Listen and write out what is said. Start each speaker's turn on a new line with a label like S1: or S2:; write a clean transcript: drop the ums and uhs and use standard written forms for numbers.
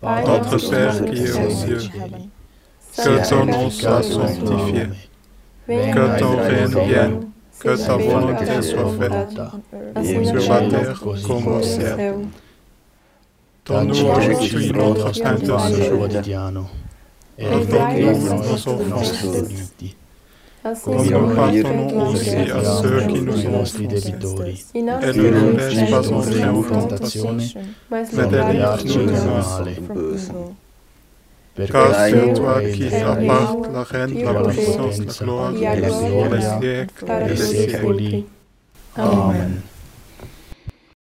S1: Notre Père qui es aux cieux, que ton nom soit sanctifié, que ton règne vienne, que ta volonté soit faite, sur la terre comme au ciel. Donne-nous aujourd'hui notre pain de ce jour. Pardonne-nous nos offenses, comme nous pardonnons aussi à ceux qui nous ont offensés. Et ne nous laisse pas entrer en tentation, mais délivre-nous du mal. Car c'est toi qui apportes la reine, la puissance, la gloire, pour les siècles et les siècles.
S2: Amen.